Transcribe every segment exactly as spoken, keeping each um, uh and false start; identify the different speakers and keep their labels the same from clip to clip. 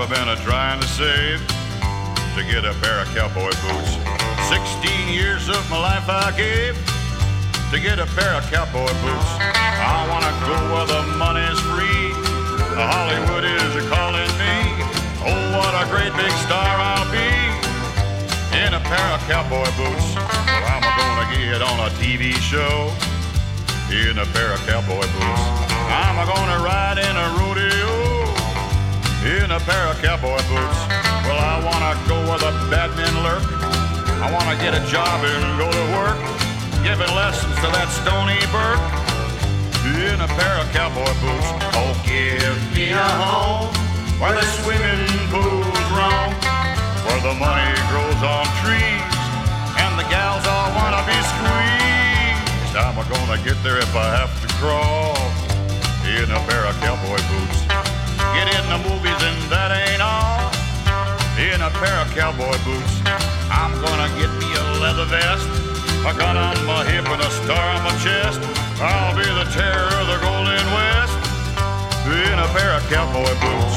Speaker 1: I've been a trying to save to get a pair of cowboy boots. Sixteen years of my life I gave to get a pair of cowboy boots. I wanna go where the money's free. Hollywood is calling me. Oh, what a great big star I'll be in a pair of cowboy boots. Well, I'm gonna get on a T V show in a pair of cowboy boots. I'm gonna ride in a rodeo in a pair of cowboy boots. Well, I wanna go where the bad men lurk. I wanna get a job and go to work, giving lessons to that Stony Burke in a pair of cowboy boots. Oh, give me a home where the swimming pools roam, where the money grows on trees and the gals all wanna be squeezed. I'm gonna get there if I have to crawl in a pair of cowboy boots. Get in the movies and that ain't all in a pair of cowboy boots. I'm gonna get me a leather vest, a gun on my hip and a star on my chest. I'll be the terror of the Golden West in a pair of cowboy boots.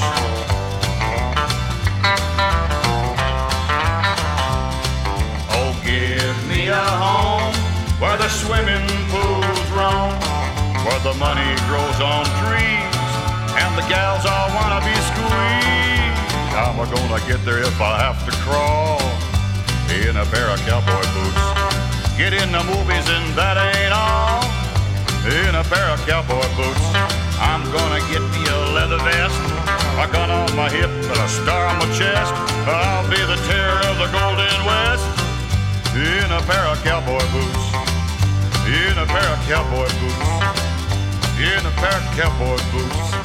Speaker 1: Oh, give me a home where the swimming pools roam, where the money grows on trees and the gals all wanna be squeezed. I'm gonna get there if I have to crawl in a pair of cowboy boots. Get in the movies and that ain't all in a pair of cowboy boots. I'm gonna get me a leather vest, a gun on my hip and a star on my chest. I'll be the terror of the Golden West in a pair of cowboy boots. In a pair of cowboy boots. In a pair of cowboy boots.